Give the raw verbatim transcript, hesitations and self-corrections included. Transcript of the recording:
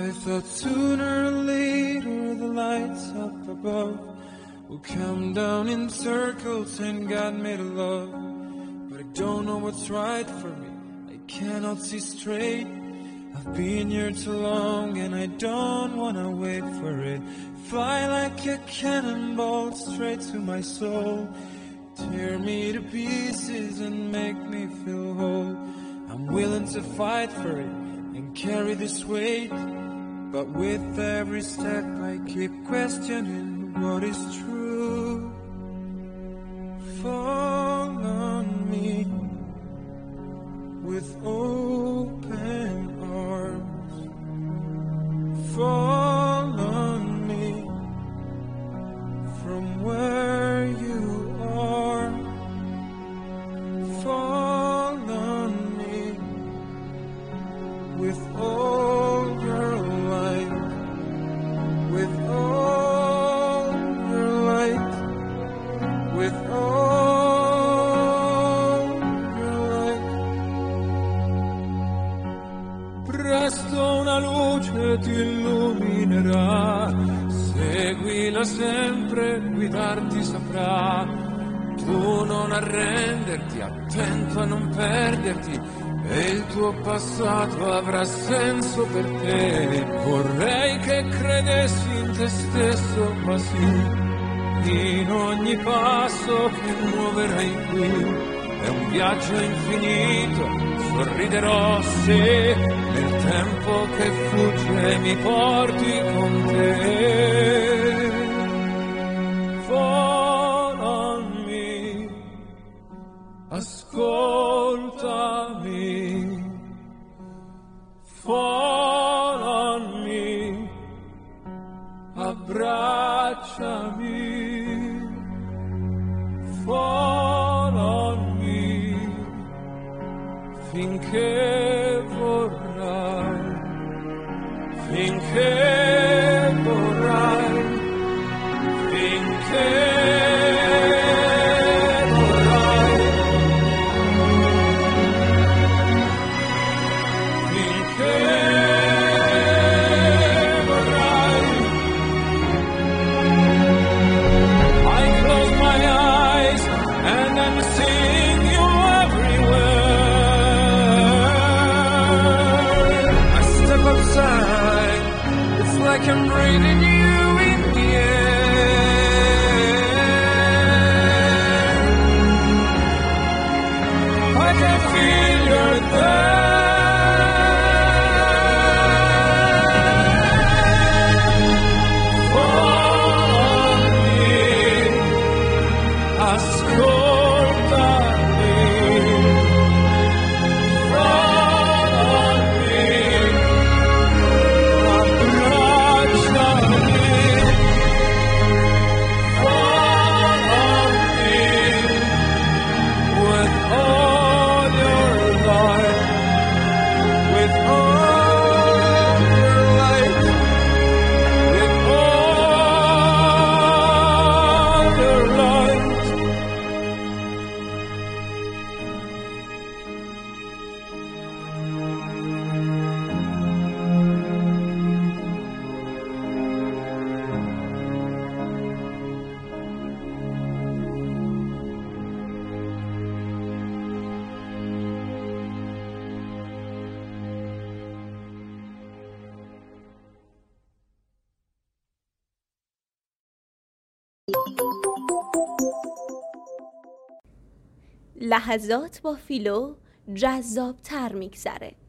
I thought sooner or later the lights up above will come down in circles and God made a love. But I don't know what's right for me, I cannot see straight. I've been here too long and I don't wanna wait for it. Fly like a cannonball straight to my soul. Tear me to pieces and make me feel whole. I'm willing to fight for it and carry this weight. But with every step I keep questioning what is true. Fall on me with open arms. Fall on me from where you are. Fall on me with all your light, with all your light, with all your light. Presto una luce ti illuminerà, seguila sempre, guidarti saprà. Tu non arrenderti, attento a non perderti, e il tuo passato avrà senso per te. Vorrei che credessi in te stesso, ma sì, in ogni passo che muoverai qui è un viaggio infinito. Sorriderò se nel tempo che fugge mi porti con te. Fall on me, ascoltami. Fall on me, abbracciami. Fall on me, finché vorrai, finché vorrai, finché vorrai, finché vorrai. I close my eyes and I'm seeing you everywhere. I step outside, it's like I'm breathing you in the air. I can feel you're there. Fall on me, ascoltami. Fall on me, abbracciami. Fall on me with all your light, with all your light, with all your light. لحظات با فیلو جذاب‌تر میگذره.